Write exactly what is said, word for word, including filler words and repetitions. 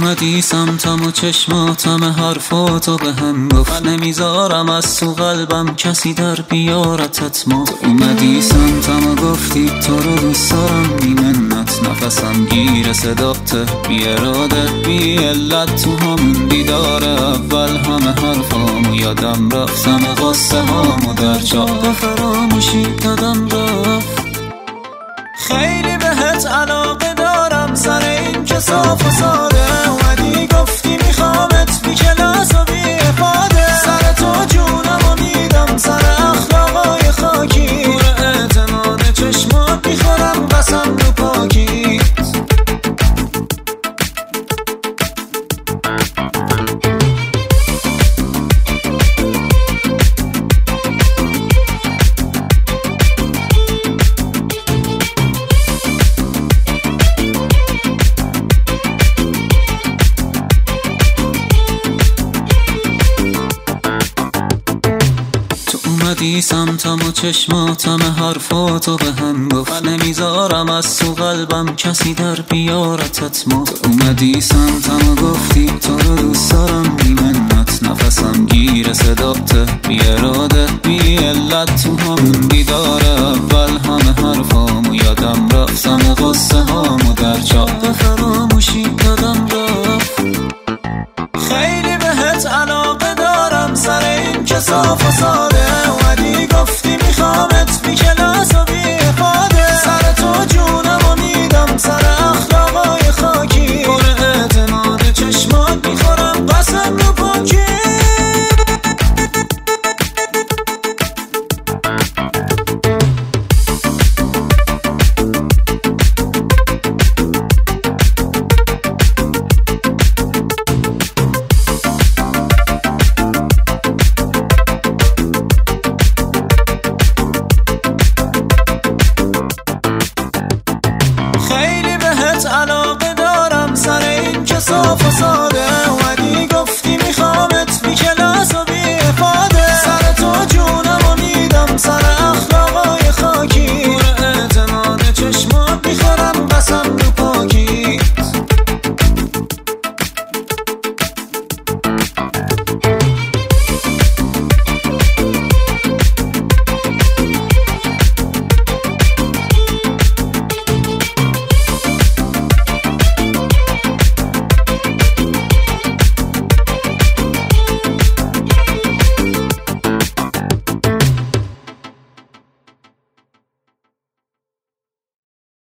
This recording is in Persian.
اومدی سمتم و چشماتم حرفاتو به هم گفت نمیذارم از تو قلبم کسی در بیارتت ما. تو اومدی سمتم و گفتی تو رو دوست دارم بی منت، نفسم گیر صدات بی اراده بی علت. تو همون دیدار اول همه حرفامو یادم رفت، همه قصه هامو در چاه فراموشی دادم رفت. خیلی بهت علاقه دارم سر این که صاف و ساده اومدی گفتی میخوامت بی کلاس و بی افاده. سر تو جونم و میدم سر اخلاقای خاکی، پر اعتماد چشمات میخورم قسم رو پاکی. اومدی سمتم و چشماتم حرفاتو به هم گفت نمیذارم از تو قلبم کسی در بیارتت ما. تو اومدی سمتم و گفتی تو رو دوست دارم بی منت، نفسم گیر صدات بی اراده بی علت. تو همون دیدار اول همه حرفامو یادم رفت، همه قصه هامو در چاه فراموشی دادم رفت. خیلی بهت علاقه دارم سر این که صاف و ساده اومدی گفتی میخوامت بی کلاس و